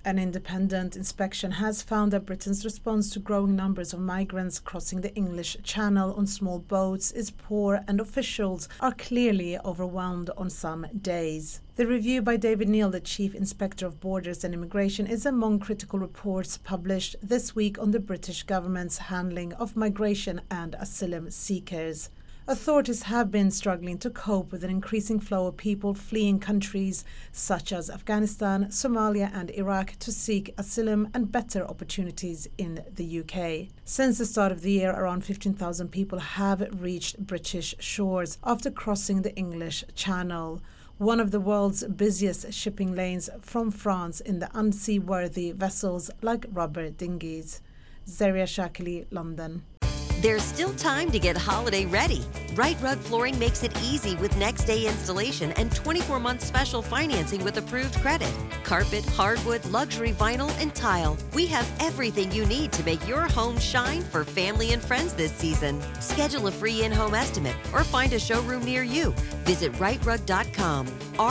An independent inspection has found that Britain's response to growing numbers of migrants crossing the English Channel on small boats is poor, and officials are clearly overwhelmed on some days. The review by David Neal, the Chief Inspector of Borders and Immigration, is among critical reports published this week on the British government's handling of migration and asylum seekers. Authorities have been struggling to cope with an increasing flow of people fleeing countries such as Afghanistan, Somalia and Iraq to seek asylum and better opportunities in the UK. Since the start of the year, around 15,000 people have reached British shores after crossing the English Channel, one of the world's busiest shipping lanes from France in the unseaworthy vessels like rubber dinghies. Zaria Shakili, London. There's still time to get holiday ready. Right Rug Flooring makes it easy with next day installation and 24-month special financing with approved credit. Carpet, hardwood, luxury vinyl, and tile. We have everything you need to make your home shine for family and friends this season. Schedule a free in-home estimate or find a showroom near you. Visit rightrug.com,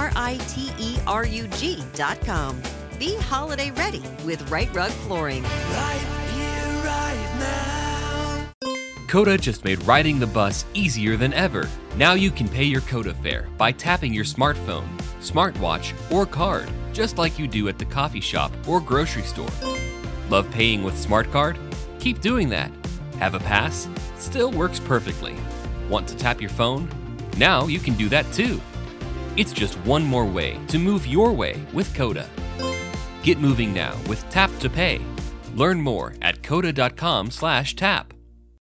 RITERUG.com. Be holiday ready with Right Rug Flooring. Right here, right now. Coda just made riding the bus easier than ever. Now you can pay your Coda fare by tapping your smartphone, smartwatch, or card, just like you do at the coffee shop or grocery store. Love paying with SmartCard? Keep doing that. Have a pass? Still works perfectly. Want to tap your phone? Now you can do that too. It's just one more way to move your way with Coda. Get moving now with Tap to Pay. Learn more at coda.com/tap.